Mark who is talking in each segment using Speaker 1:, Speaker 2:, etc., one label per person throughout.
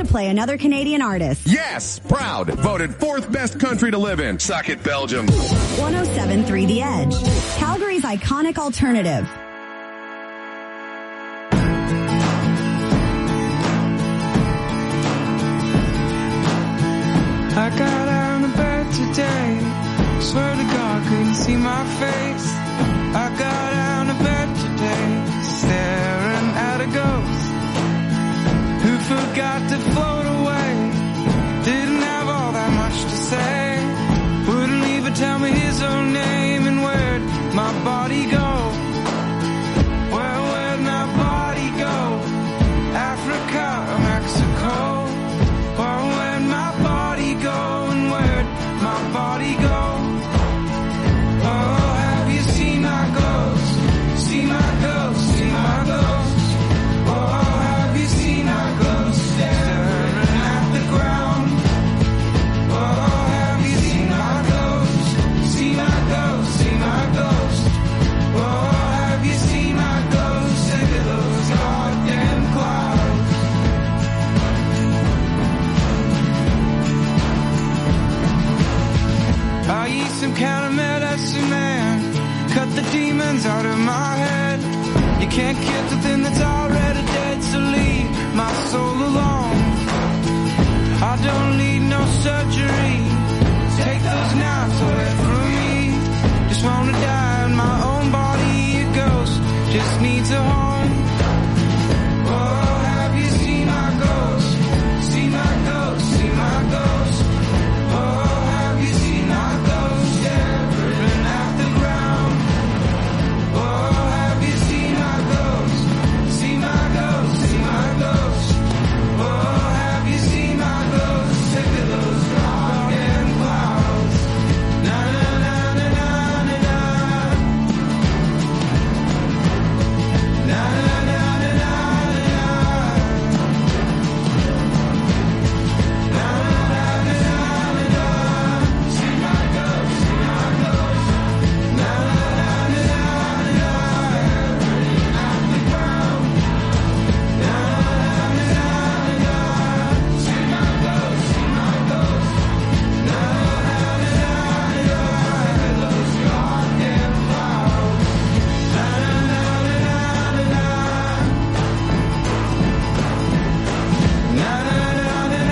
Speaker 1: play another Canadian artist.
Speaker 2: Yes, proud. Voted 4th best country to live in. Suck it, Belgium.
Speaker 1: 107.3 The Edge, Calgary's iconic alternative.
Speaker 3: I got out of bed today. Swear to God, couldn't see my face. I got out of bed today, staring at a ghost who forgot to float away. Didn't have all that much to say. Wouldn't even tell me his own name. And where'd my body go? Well, where'd my body go? Africa or Mexico? Well, where'd my body go? And where'd my body go? Oh, have you seen my ghost? See my ghost, see my ghost. Oh, have you seen my ghost staring at the ground? Oh, have you seen my ghost? See my ghost, see my ghost. Oh, have you seen my ghost? Look at those goddamn clouds. I eat some kind of medicine, man. Cut the demons out of my head. You can't kill the thing that's already dead, so leave my soul alone. I don't need no surgery. Take those knives away from me. Just wanna die in my own body. A ghost just needs a home. Oh, have you seen my ghost? See my ghost, see my ghost. Oh, have you seen my ghost staring at the ground? Oh, have you seen my ghost? See my ghost, see my ghost. Oh, have you seen my ghost? Look at those goddamn clouds. Na na na na na na na. Na na na na na na. Na na na na na na. See my ghost, see my ghost. Na na na na na na. At the ground. Na na na na na. See my ghost, see my ghost. Na na na na na. Those goddamn clouds. Na na na na na na. Na na na na na na.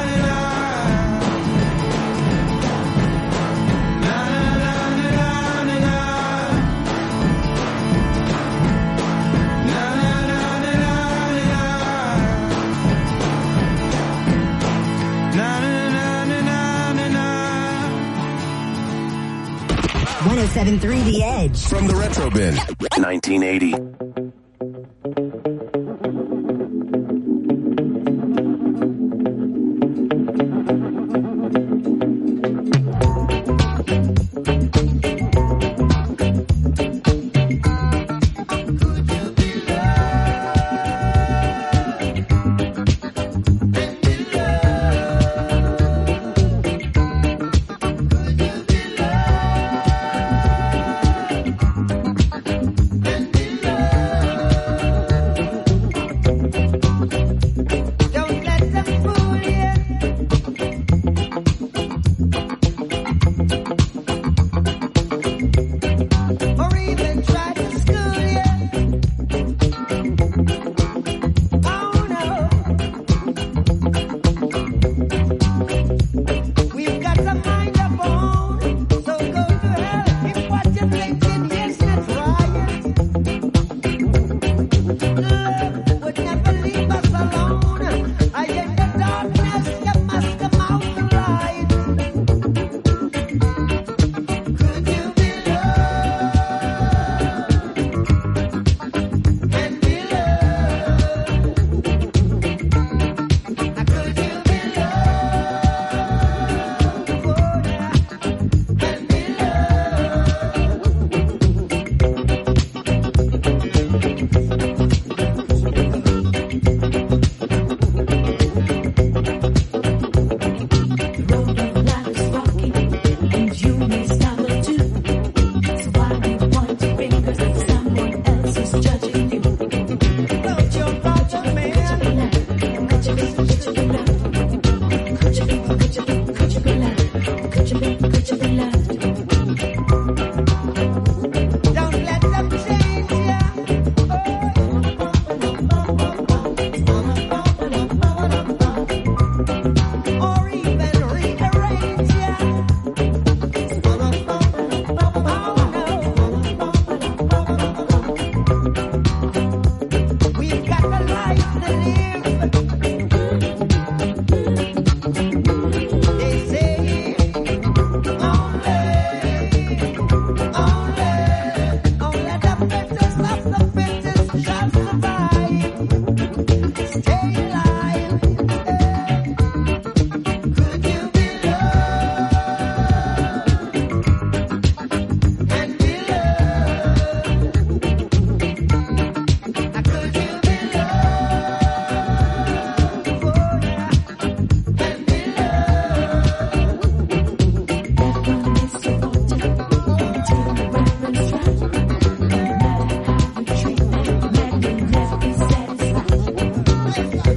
Speaker 3: Na na na na na na. Na na na na na na. Na na na na na na.
Speaker 1: 107.3 The Edge.
Speaker 2: From the Retro Bin. 1980.
Speaker 3: Love.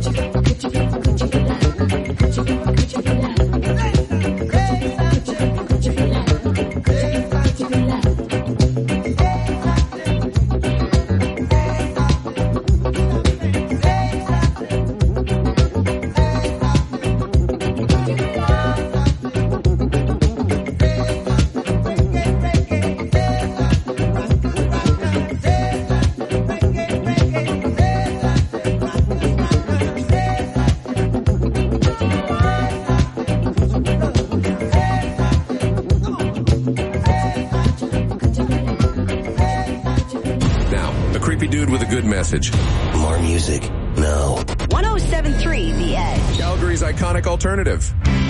Speaker 2: Message.
Speaker 4: More music. No.
Speaker 1: 107.3 The Edge.
Speaker 2: Calgary's iconic alternative.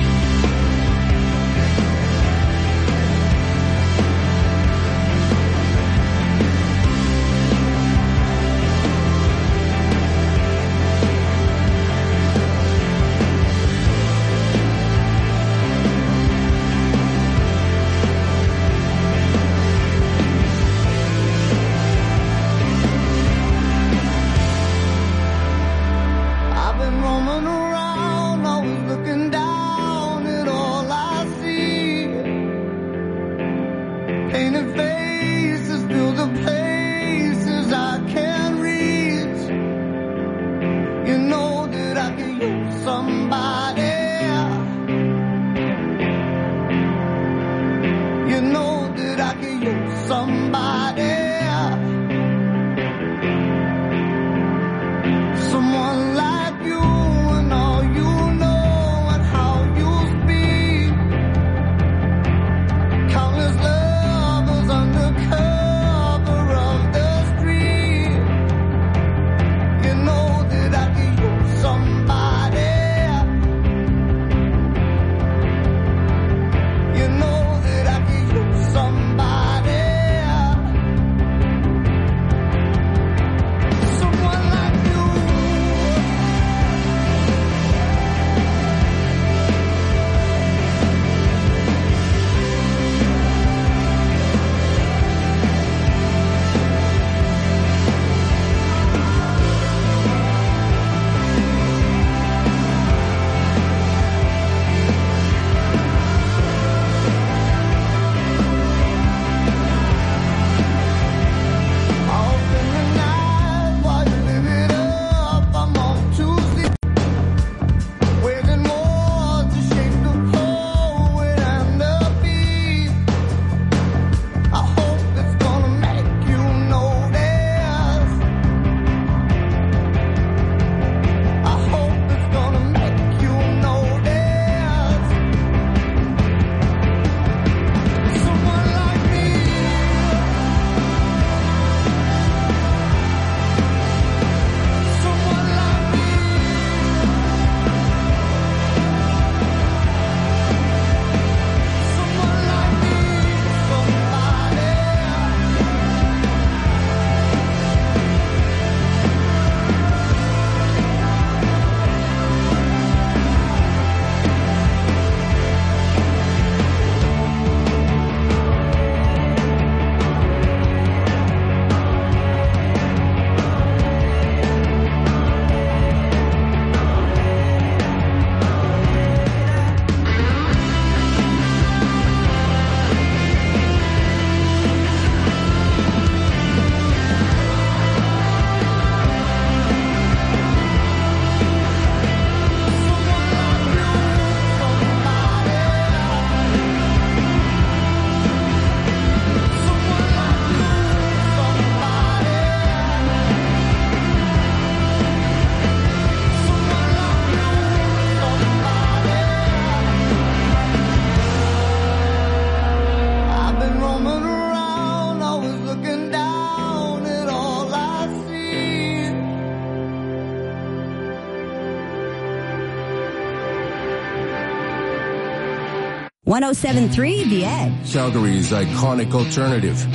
Speaker 1: .107.3 The Edge.
Speaker 2: Calgary's iconic alternative.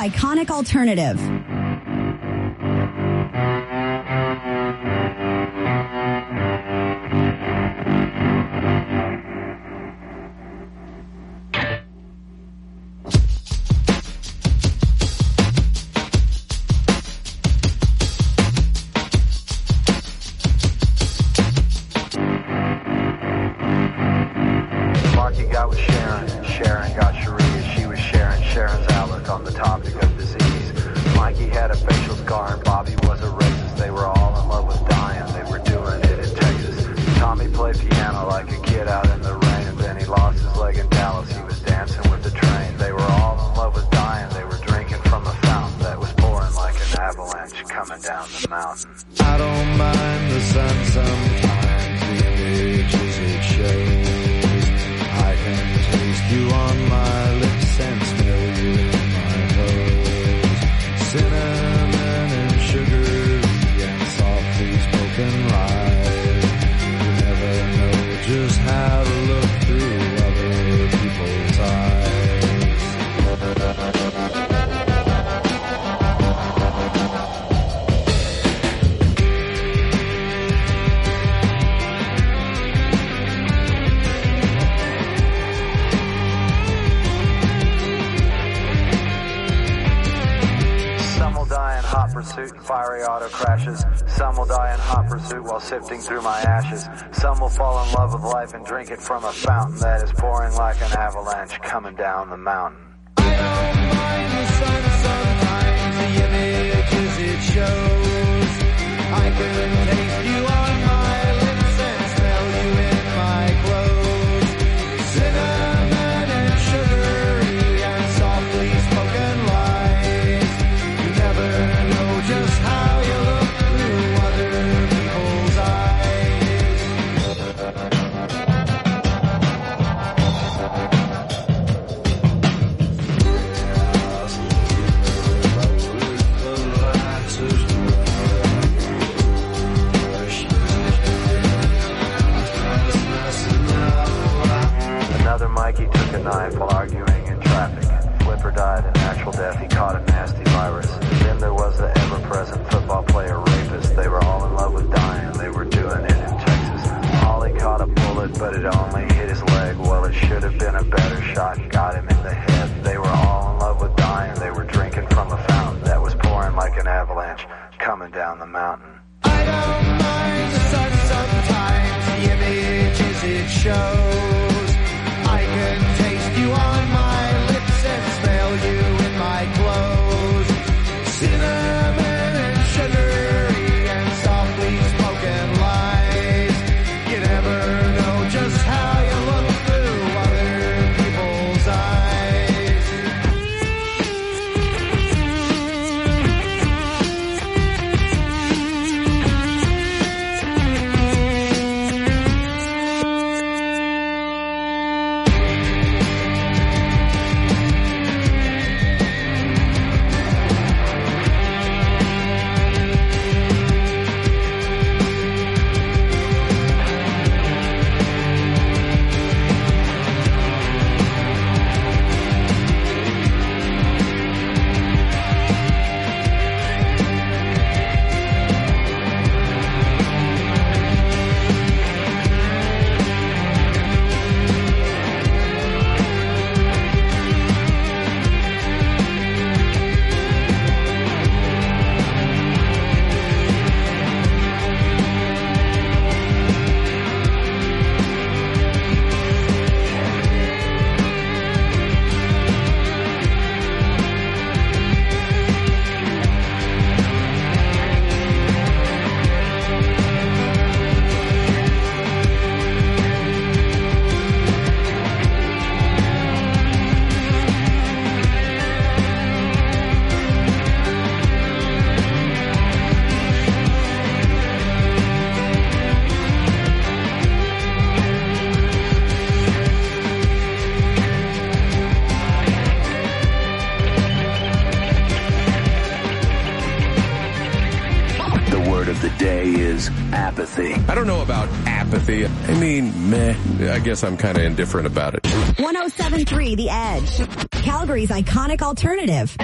Speaker 1: iconic alternative.
Speaker 5: Marky got with Sharon, and Sharon got Sharia. She was sharing Sharon's outlook on the topic of disease. Mikey had a facial scar and Bobby was a racist. They were all in love with dying, they were doing it in Texas. Tommy played piano like a kid out in the rain, and then he lost his leg in Dallas. He was dancing with the train. They were all in love with dying, they were drinking from a fountain that was pouring like an avalanche coming down the mountain.
Speaker 3: I don't mind the sun sometimes, the images it shows. I can taste you on my lips and smell you in my clothes. Cinnamon and sugar and softly spoken lies. You never know just how to look through other people's eyes.
Speaker 5: Some will die in hot pursuit and fiery auto crashes. Some will die in hot pursuit while sifting through my ashes. Some will fall in love with life and drink it from a fountain that is pouring like an avalanche coming down the mountain.
Speaker 3: I don't mind the sun sometimes, the images it shows. I can taste you on my lips and smell you in my clothes. Cinnamon and sugary and softly spoken lies. You never know just how you look through other people's eyes.
Speaker 5: Another Mikey took a knife while arguing in traffic. Flipper died a natural death, he caught a nasty virus. Then there was the ever-present football player rapist. They were all in love with dying, they were doing it in Texas. Ollie caught a bullet, but it only hit his leg. Well, it should have been a better shot, got him in the head. They were all in love with dying, they were drinking from a fountain that was pouring like an avalanche coming down the mountain.
Speaker 3: I don't mind the sun sometimes, the images it shows. I can taste you on my lips and smell you in my clothes. Cinnamon and sugary and softly spoken lies. You never know just how you look through other people's eyes.
Speaker 4: apathy.
Speaker 2: I don't know about apathy. I mean, meh. I guess I'm kind of indifferent about it.
Speaker 1: 107.3 The Edge. Calgary's iconic alternative.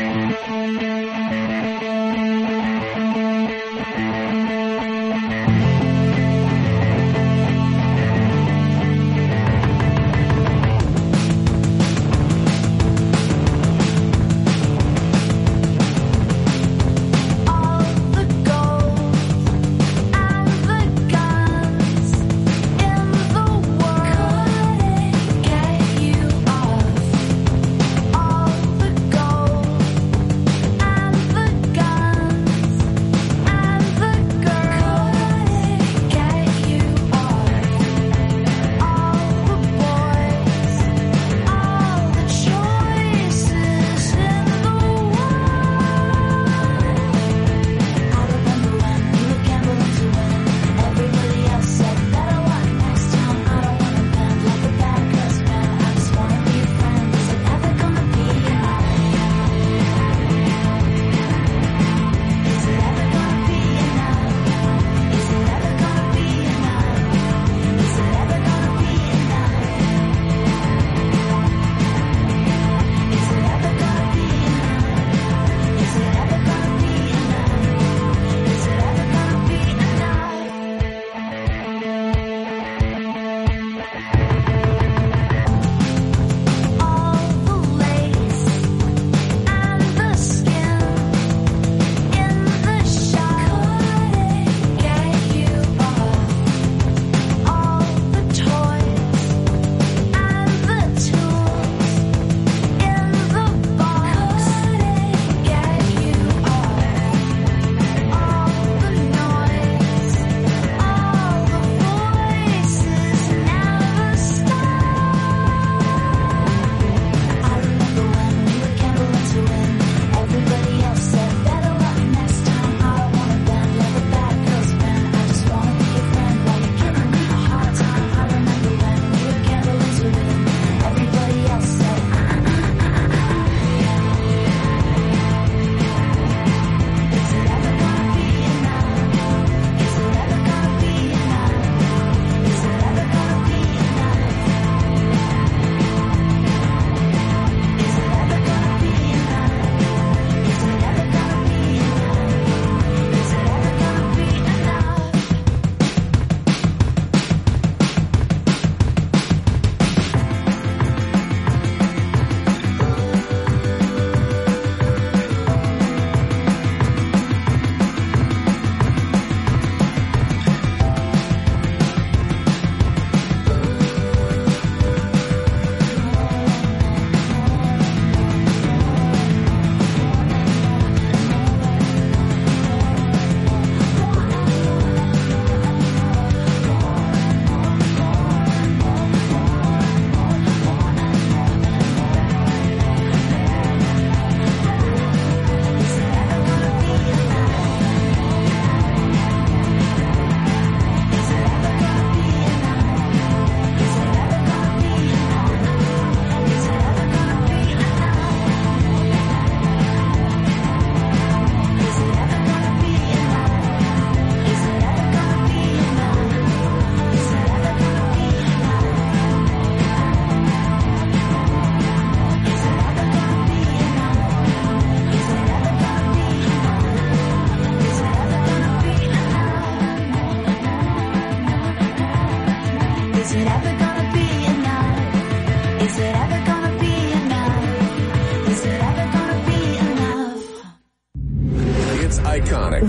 Speaker 2: iconic.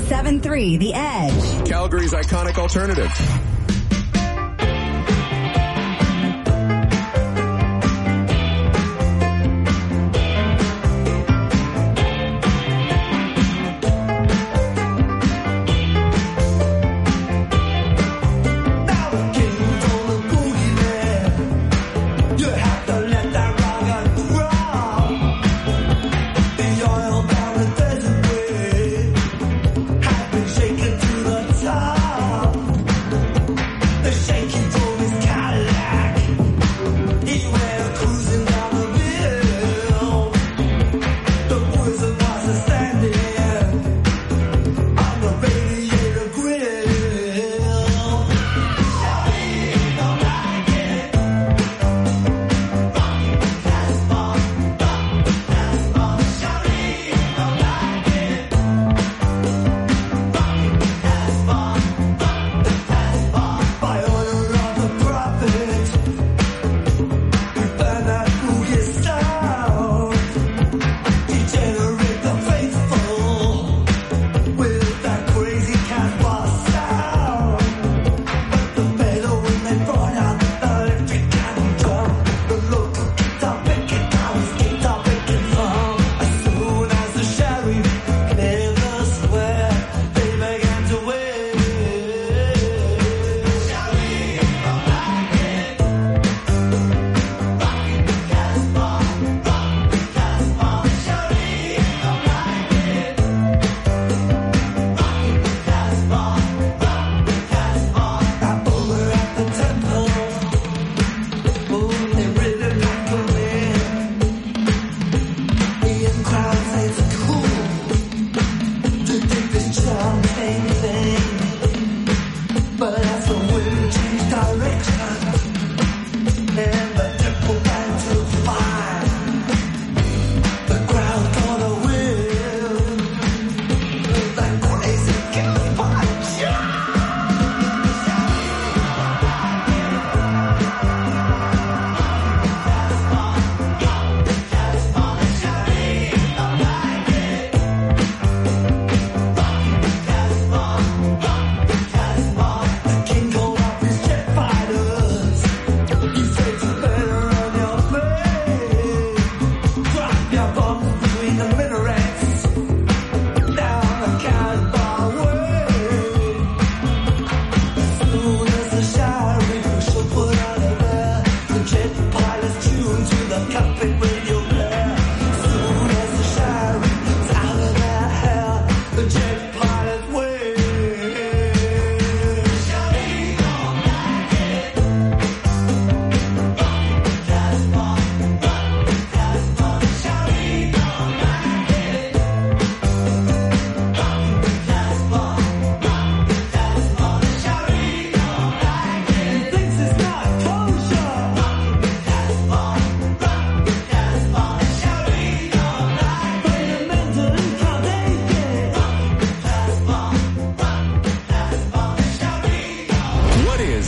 Speaker 1: 107.3 The Edge.
Speaker 2: Calgary's iconic alternative.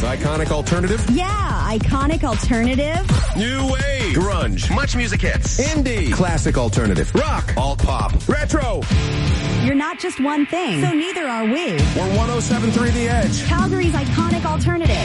Speaker 2: iconic alternative?
Speaker 1: Yeah, iconic alternative.
Speaker 2: New wave. Grunge.
Speaker 6: Much music hits.
Speaker 2: Indie. Classic alternative. Rock.
Speaker 6: Alt pop.
Speaker 2: Retro.
Speaker 1: You're not just one thing, so neither are we.
Speaker 2: We're 107.3 The Edge.
Speaker 1: Calgary's iconic alternative.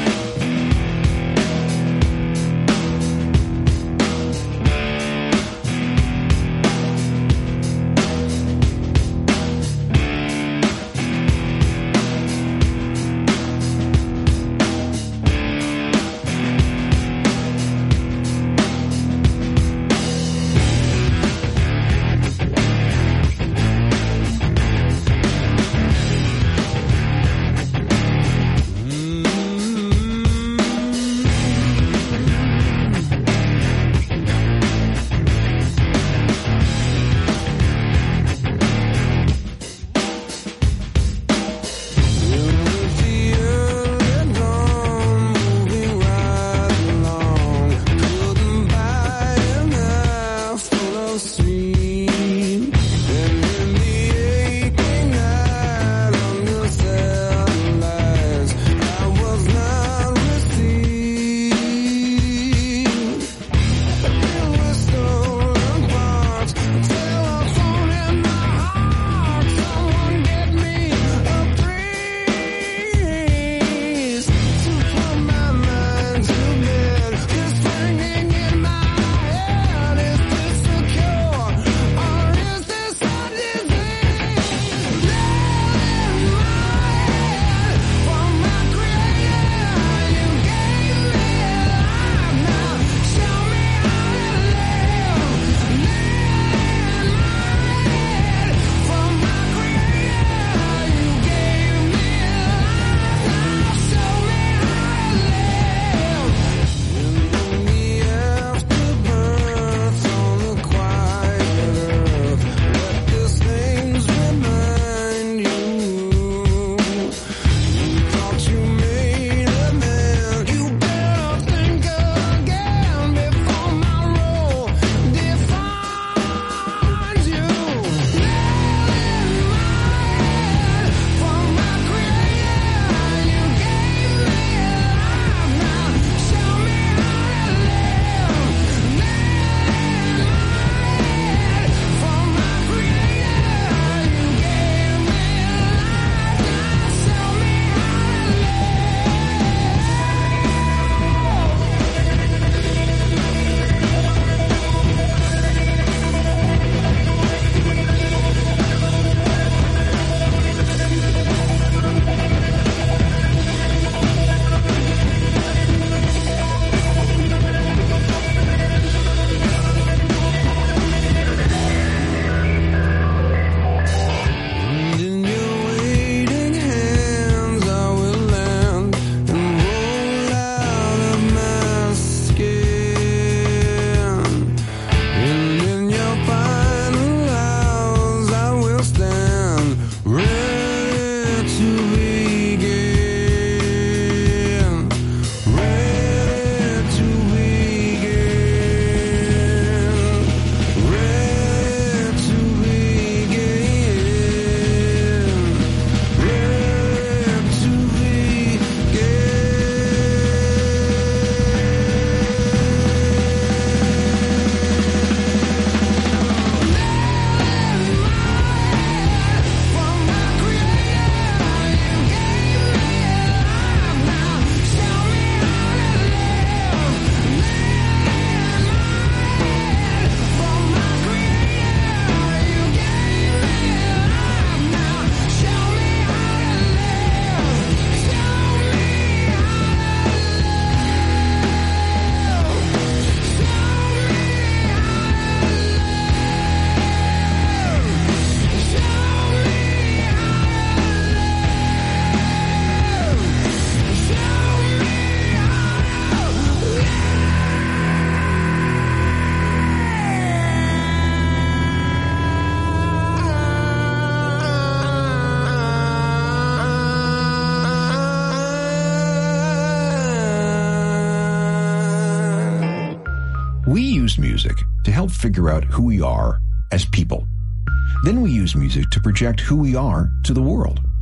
Speaker 7: We use music to help figure out who we are as people. Then we use music to project who we are to the world.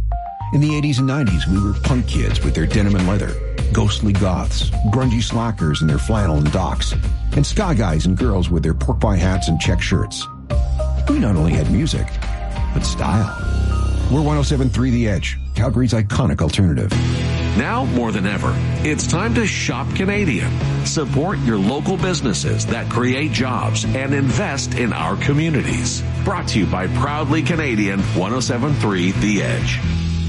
Speaker 7: In the 80s and 90s, we were punk kids with their denim and leather, ghostly goths, grungy slackers in their flannel and docks, and ska guys and girls with their pork pie hats and check shirts. We not only had music, but style. We're 107.3 The Edge, Calgary's iconic alternative.
Speaker 6: Now more than ever, it's time to shop Canadian. Support your local businesses that create jobs and invest in our communities. Brought to you by Proudly Canadian 107.3 The Edge.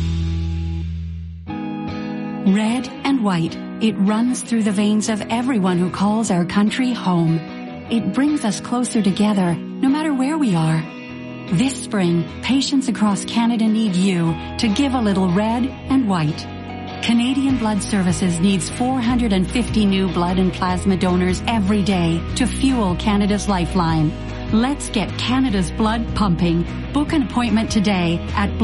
Speaker 8: Red and white, it runs through the veins of everyone who calls our country home. It brings us closer together, no matter where we are. This spring, patients across Canada need you to give a little red and white. Canadian Blood Services needs 450 new blood and plasma donors every day to fuel Canada's lifeline. Let's get Canada's blood pumping. Book an appointment today at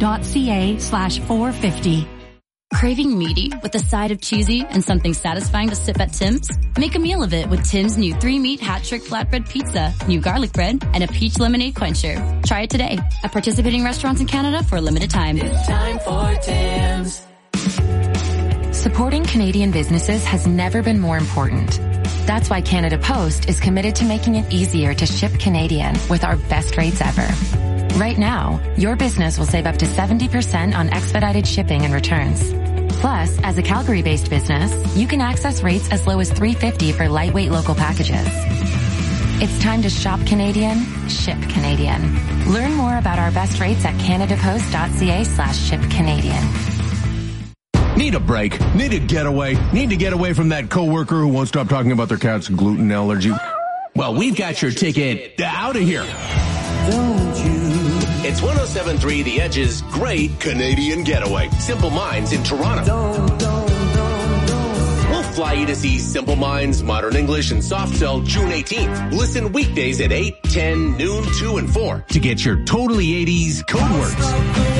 Speaker 8: blood.ca/450.
Speaker 9: Craving meaty with a side of cheesy and something satisfying to sip at Tim's? Make a meal of it with Tim's new 3-meat hat-trick flatbread pizza, new garlic bread, and a peach lemonade quencher. Try it today at participating restaurants in Canada for a limited time.
Speaker 10: It's time for Tim's.
Speaker 11: Supporting Canadian businesses has never been more important. That's why Canada Post is committed to making it easier to ship Canadian with our best rates ever. Right now, your business will save up to 70% on expedited shipping and returns. Plus, as a Calgary-based business, you can access rates as low as $3.50 for lightweight local packages. It's time to shop Canadian, ship Canadian. Learn more about our best rates at canadapost.ca/shipcanadian.
Speaker 2: Need a break? Need a getaway? Need to get away from that coworker who won't stop talking about their cat's gluten allergy? Well, we've got your ticket out of here.
Speaker 4: Don't you? It's 107.3 The Edge's Great Canadian Getaway. Simple Minds in Toronto. We'll fly you to see Simple Minds, Modern English, and Soft Cell June 18th. Listen weekdays at 8, 10, noon, 2, and 4
Speaker 2: to get your totally 80s code words.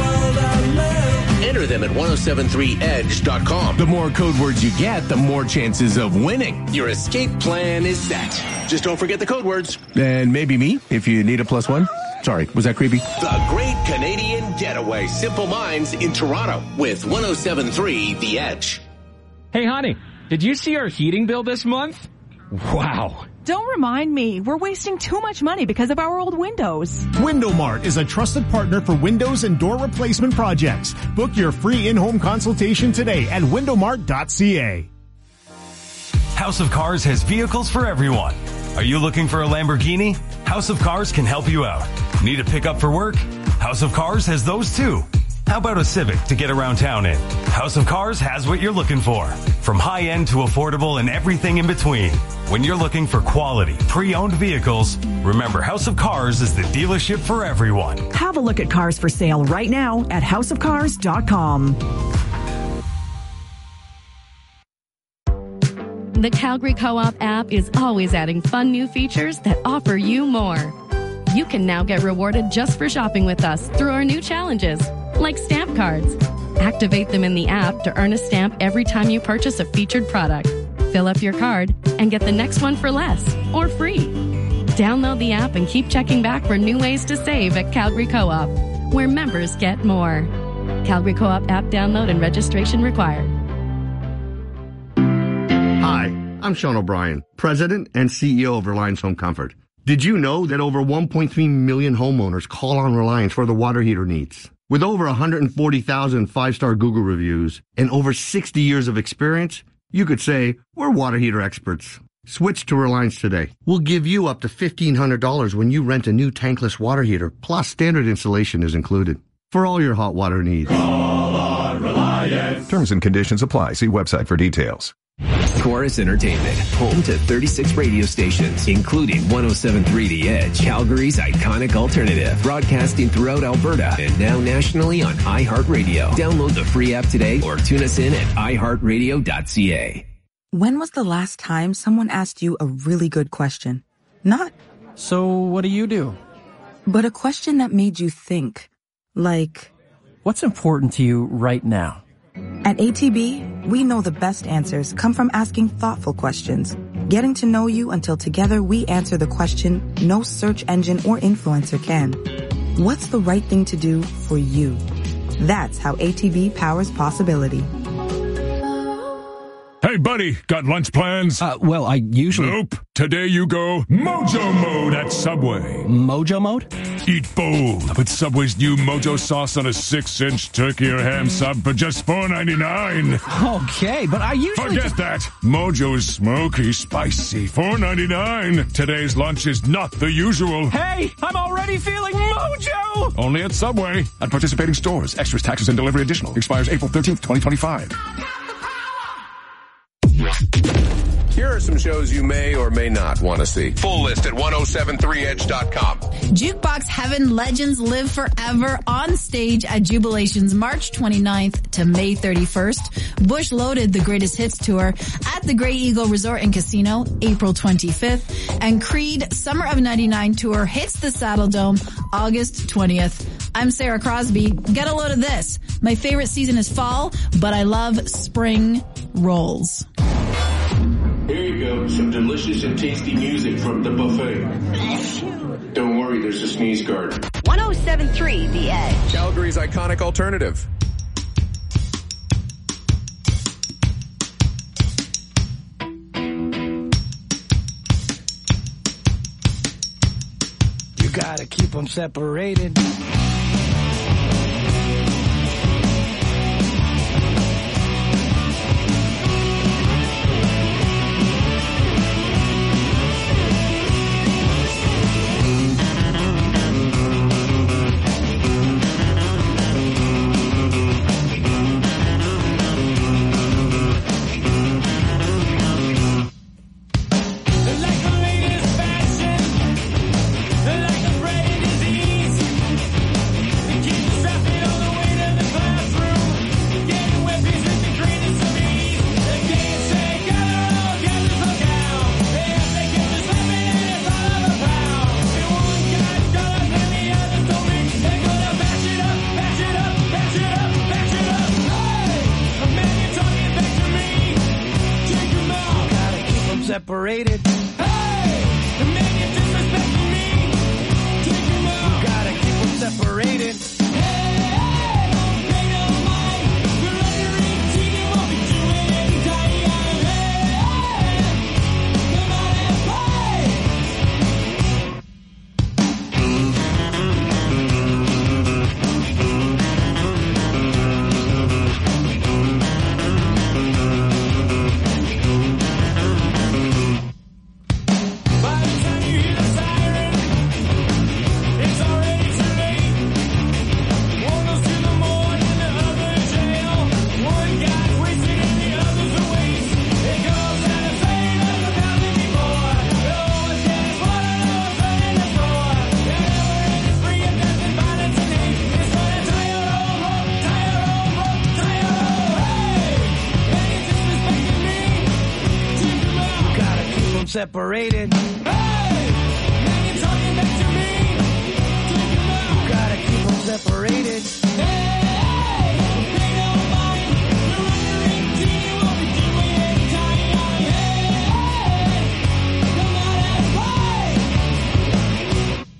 Speaker 4: Enter them at 1073edge.com.
Speaker 2: The more code words you get, the more chances of winning.
Speaker 4: Your escape plan is set. Just don't forget the code words.
Speaker 2: And maybe me, if you need a +1. Sorry, was that creepy?
Speaker 4: The Great Canadian Getaway. Simple Minds in Toronto with 107.3 The Edge.
Speaker 12: Hey, honey, did you see our heating bill this month? Wow.
Speaker 13: Don't remind me. We're wasting too much money because of our old windows.
Speaker 14: Window Mart is a trusted partner for windows and door replacement projects. Book your free in-home consultation today at windowmart.ca.
Speaker 15: House of Cars has vehicles for everyone. Are you looking for a Lamborghini? House of Cars can help you out. Need a pickup for work? House of Cars has those too. How about a Civic to get around town in? House of Cars has what you're looking for. From high-end to affordable and everything in between. When you're looking for quality, pre-owned vehicles, remember House of Cars is the dealership for everyone.
Speaker 16: Have a look at cars for sale right now at houseofcars.com.
Speaker 17: The Calgary Co-op app is always adding fun new features that offer you more. You can now get rewarded just for shopping with us through our new challenges, like stamp cards. Activate them in the app to earn a stamp every time you purchase a featured product. Fill up your card and get the next one for less or free. Download the app and keep checking back for new ways to save at Calgary Co-op, where members get more. Calgary Co-op app download and registration required.
Speaker 18: Hi, I'm Sean O'Brien, President and CEO of Reliance Home Comfort. Did you know that over 1.3 million homeowners call on Reliance for their water heater needs? With over 140,000 five-star Google reviews and over 60 years of experience, you could say we're water heater experts. Switch to Reliance today. We'll give you up to $1,500 when you rent a new tankless water heater, plus standard installation is included. For all your hot water needs.
Speaker 7: Call on Reliance. Terms and conditions apply. See website for details.
Speaker 19: Chorus Entertainment, home to 36 radio stations, including 107.3 The Edge, Calgary's iconic alternative, broadcasting throughout Alberta and now nationally on iHeartRadio. Download the free app today or tune us in at iHeartRadio.ca.
Speaker 20: When was the last time someone asked you a really good question? Not,
Speaker 21: so what do?
Speaker 20: But a question that made you think. Like,
Speaker 21: what's important to you right now?
Speaker 20: At ATB, we know the best answers come from asking thoughtful questions, getting to know you until together we answer the question no search engine or influencer can. What's the right thing to do for you? That's how ATV powers possibility.
Speaker 5: Hey, buddy, got lunch plans?
Speaker 21: Well, I usually...
Speaker 5: Nope. Today you go Mojo Mode at Subway.
Speaker 21: Mojo Mode?
Speaker 5: Eat bold with Subway's new Mojo sauce on a 6-inch turkey or ham sub for just $4.99.
Speaker 21: Okay, but I usually...
Speaker 5: Forget that. Mojo's smoky, spicy, $4.99. Today's lunch is not the usual.
Speaker 21: Hey, I'm already feeling Mojo!
Speaker 5: Only at Subway. At participating stores. Extras, taxes, and delivery additional. Expires April 13th, 2025.
Speaker 4: Here are some shows you may or may not want to see. Full list at 1073edge.com.
Speaker 22: Jukebox Heaven Legends Live Forever on stage at Jubilations March 29th to May 31st. Bush Loaded The Greatest Hits Tour at the Grey Eagle Resort and Casino April 25th. And Creed Summer of 99 Tour hits the Saddle Dome August 20th. I'm Sarah Crosby. Get a load of this. My favorite season is fall, but I love spring rolls.
Speaker 23: Here you go, some delicious and tasty music from the buffet. Don't worry, there's a sneeze guard.
Speaker 1: 107.3 The Edge.
Speaker 4: Calgary's iconic alternative.
Speaker 3: You gotta keep them separated. Separated. Hey! The man you're disrespecting me. Take him out. You gotta keep them separated. Hey! Don't pay no mind. You're under 18, you won't be doing any dying. Hey! Come on and play. Separated. Hey! Man, you're talking back to me. Take him out. You gotta keep them separated. Hey! Don't pay no mind. You're under 18, you won't be doing any dying. Hey! Come on and play.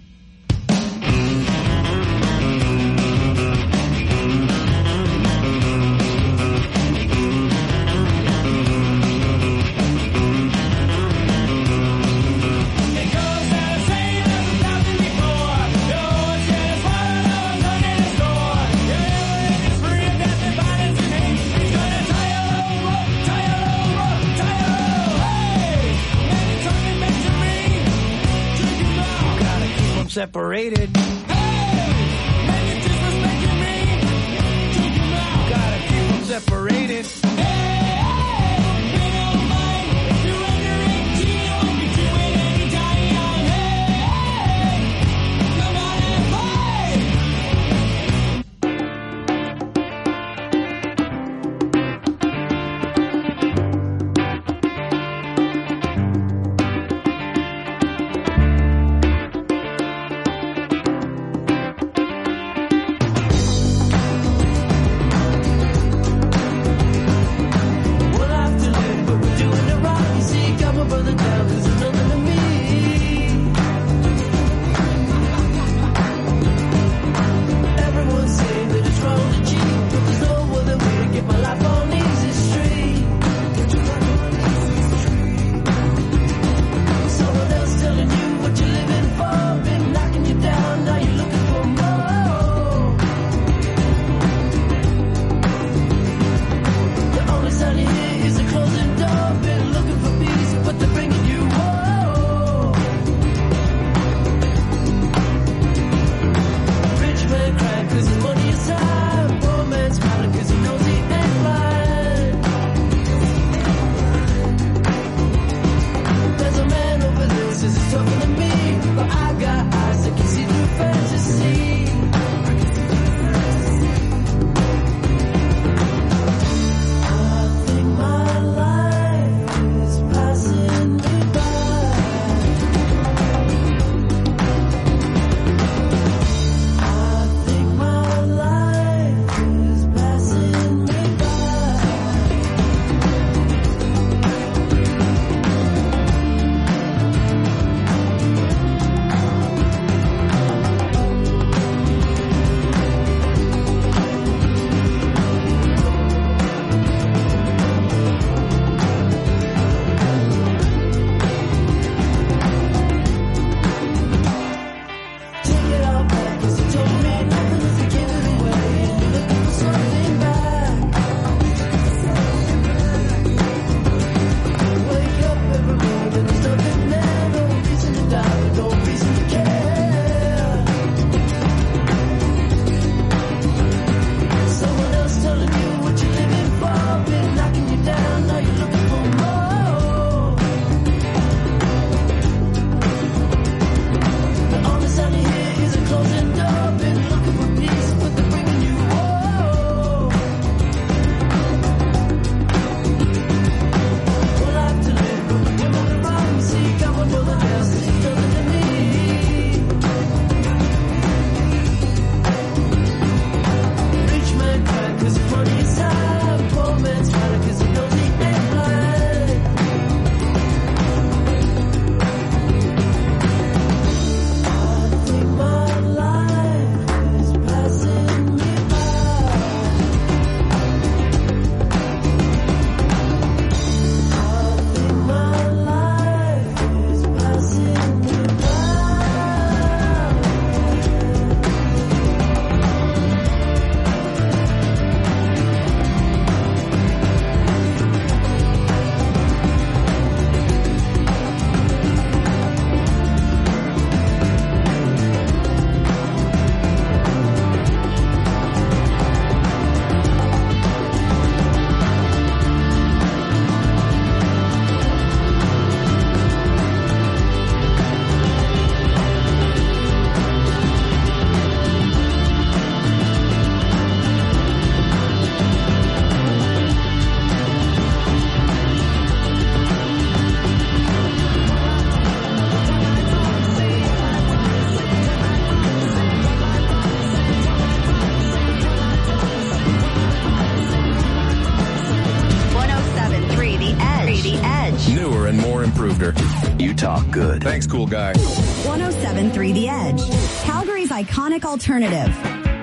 Speaker 3: Separated. Hey! Man, you're disrespecting me. Take him out. You gotta keep them separated. Hey! Don't pay no mind. If you're under 18, you won't be doing any dying. Hey! Come on and
Speaker 2: newer and more improved her.
Speaker 19: You talk good.
Speaker 2: Thanks, cool guy.
Speaker 1: 107.3 The Edge, Calgary's iconic alternative.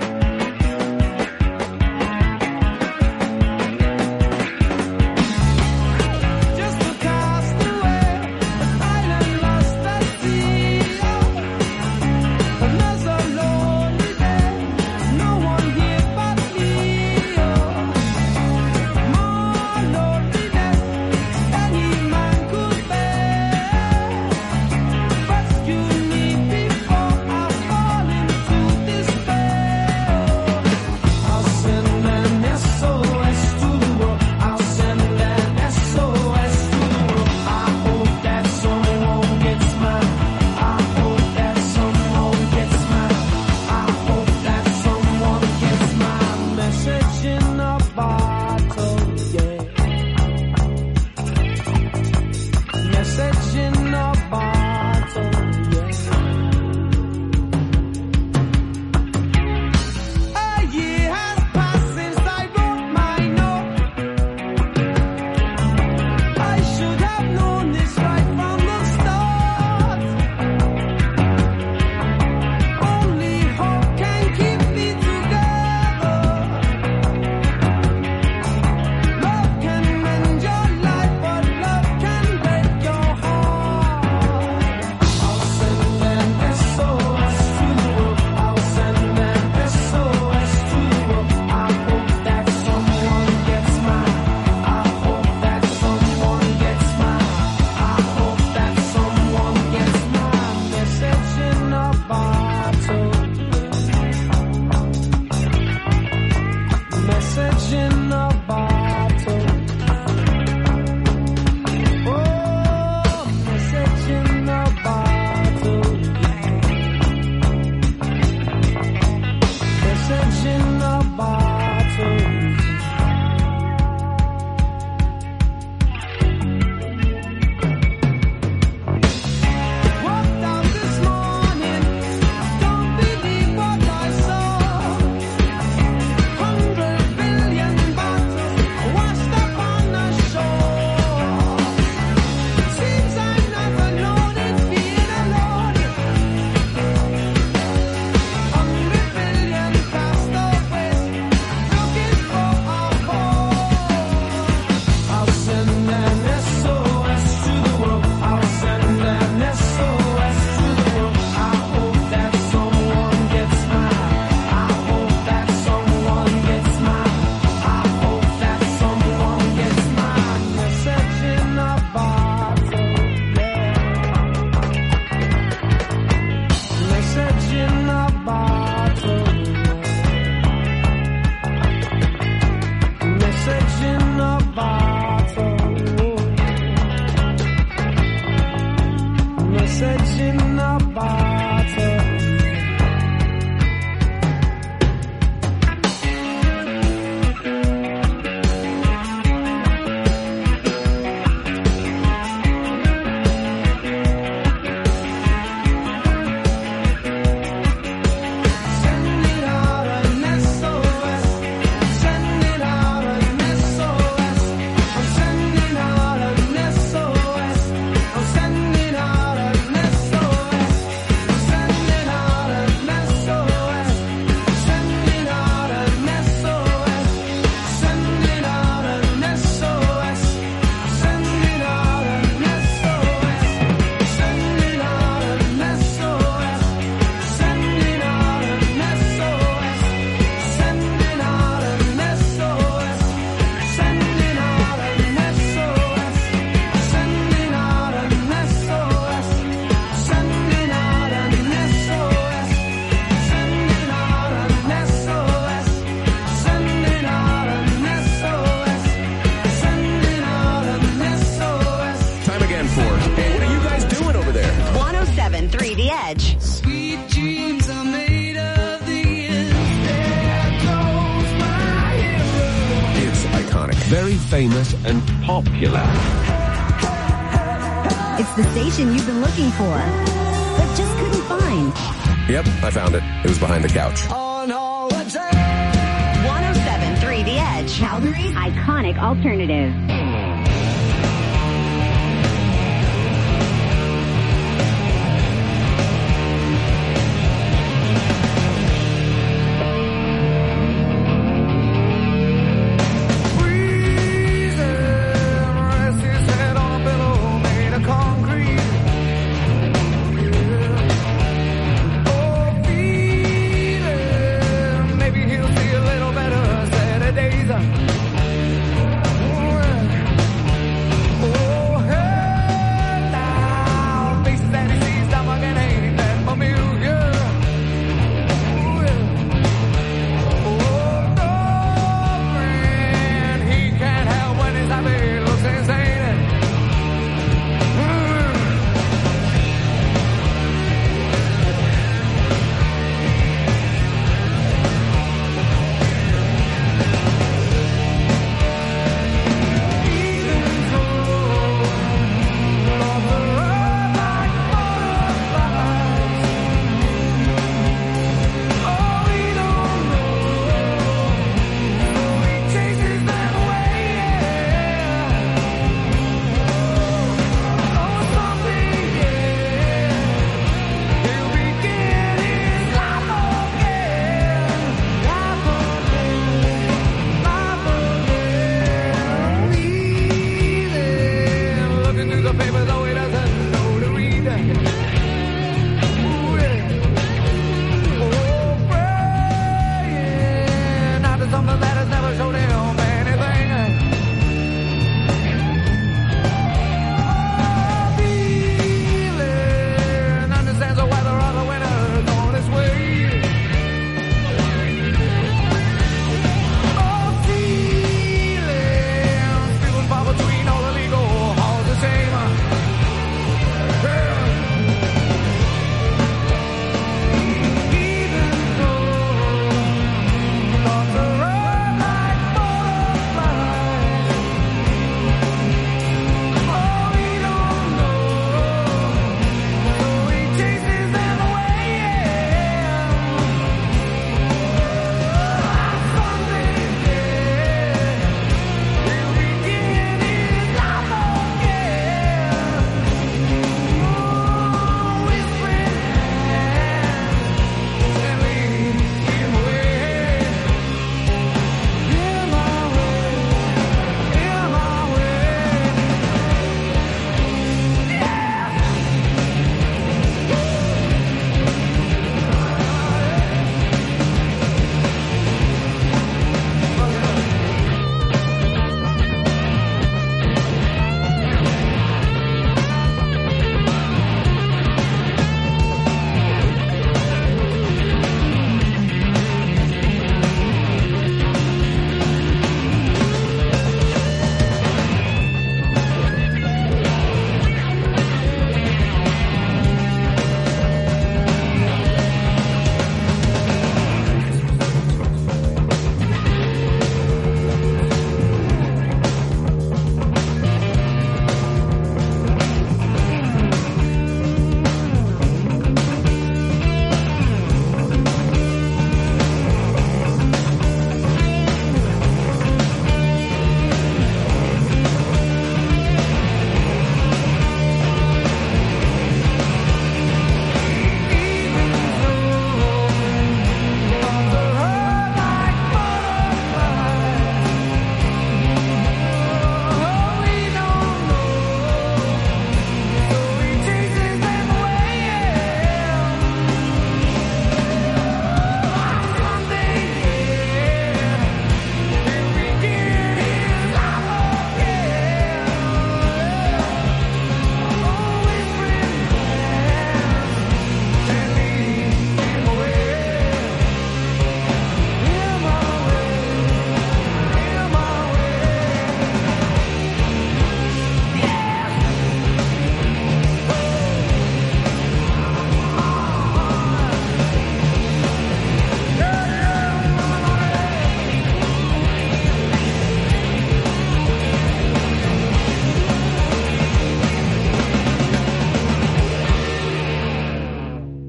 Speaker 1: The Edge.
Speaker 3: Sweet dreams are made of the end. There goes my hero.
Speaker 2: It's iconic. Very famous and popular.
Speaker 1: It's the station you've been looking for, but just couldn't find.
Speaker 2: Yep, I found it. It was behind the couch.
Speaker 3: On holiday.
Speaker 1: 107.3 The Edge. Calgary's iconic alternative.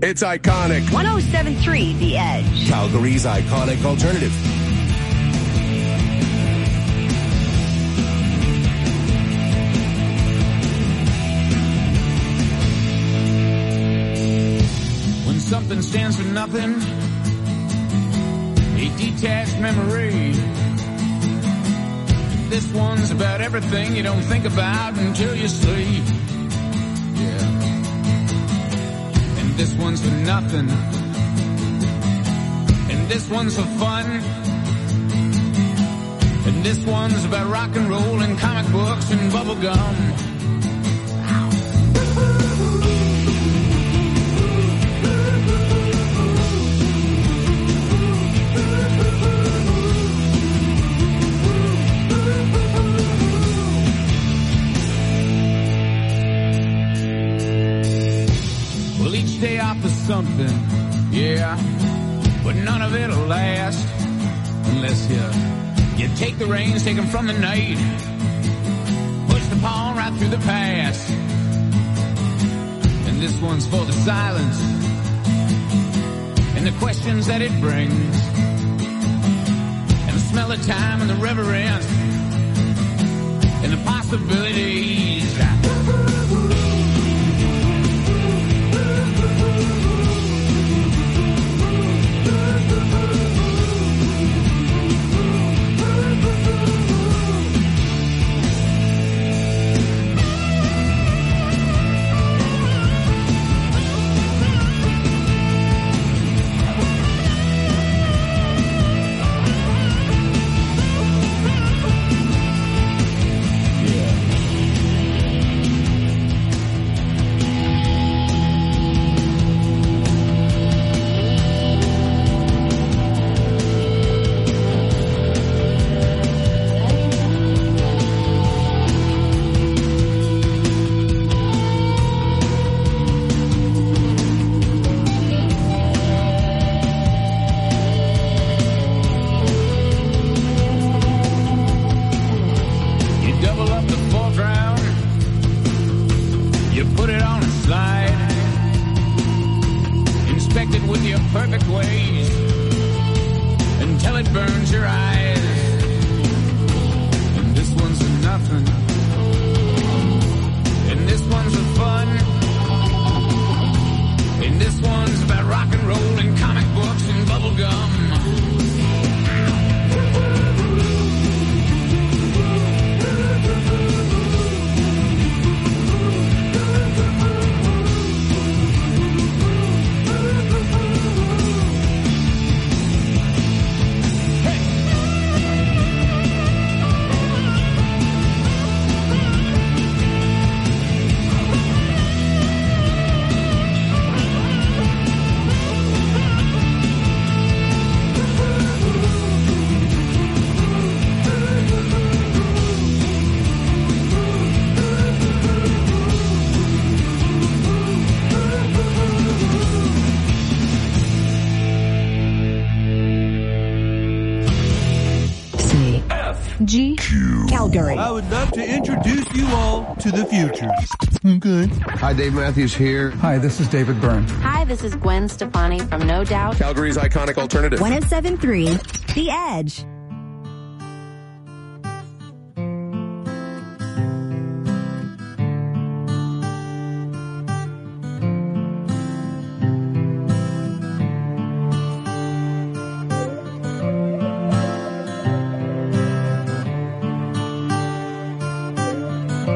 Speaker 4: It's iconic.
Speaker 1: 107.3 The Edge.
Speaker 4: Calgary's iconic alternative.
Speaker 3: When something stands for nothing, a detached memory. This one's about everything you don't think about until you sleep. Yeah. And this one's for nothing. And this one's for fun. And this one's about rock and roll and comic books and bubble gum. Stay off of something, yeah, but none of it'll last unless you take the reins, take them from the night, push the pawn right through the past. And this one's for the silence and the questions that it brings, and the smell of time and the reverence and the possibilities.
Speaker 1: G. Calgary.
Speaker 6: I would love to introduce you all to the future. Okay.
Speaker 18: Hi, Dave Matthews here.
Speaker 8: Hi, this is David Byrne.
Speaker 11: Hi, this is Gwen Stefani from No Doubt.
Speaker 4: Calgary's iconic alternative.
Speaker 1: 107.3 The Edge.